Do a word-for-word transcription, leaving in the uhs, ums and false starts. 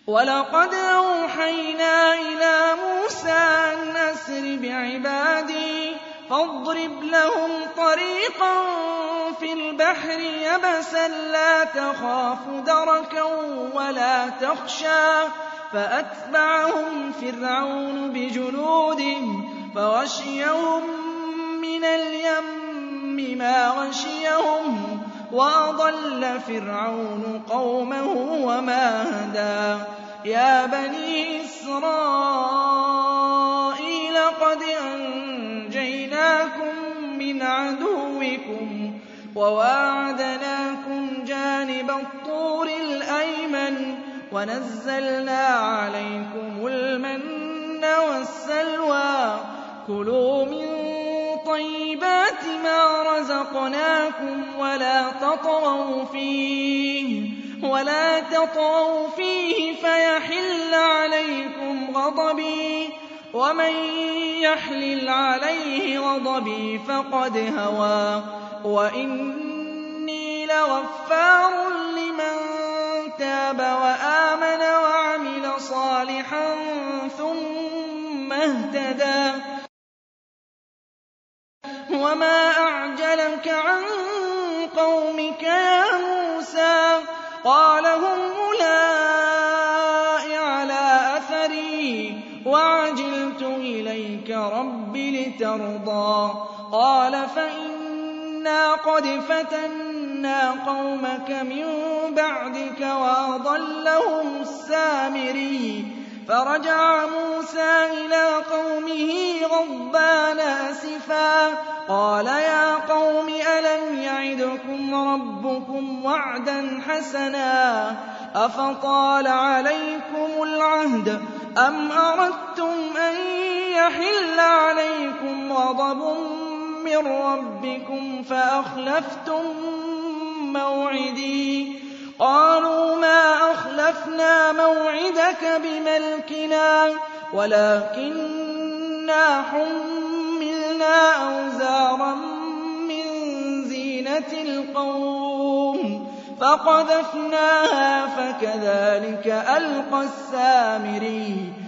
وَلَقَدْ أَوْحَيْنَا إِلَىٰ مُوسَىٰ أَنْ أَسْرِ بِعِبَادِي فاضرب لهم طريقا في البحر يبسا لا تخاف دركا ولا تخشى فأتبعهم فرعون بجنوده فغشيهم من اليم ما غشيهم وأضل فرعون قومه وما هدى يا بني إسرائيل قد أنجيناكم من عدوكم وواعدناكم جانب الطور الأيمن ونزلنا عليكم المن والسلوى كلوا من طيبات ما رزقناكم ولا تطغوا فيه ولا تطغوا فيه فيحل عليكم غضبي ومن يحلل عليه غضبي فقد هوى وإني لغفار لمن تاب وآمن وعمل صالحا ثم اهتدى وما أعجلك عن قومك يا موسى قال هم أولئك على أثري وعجلت إليك رب لترضى قال فإنا قد فتنا قومك من بعدك وأضلهم السامري فرجع موسى إلى قومه غضبان أسفا قال يا قوم ألم يعدكم ربكم وعدا حسنا أفطال عليكم العهد أم أردتم أن يحل عليكم غضب من ربكم فأخلفتم موعدي قالوا ما أخلفنا موعدك بملكنا ولكننا حملنا أوزارا من زينة القوم فقذفناها فكذلك ألقى السامري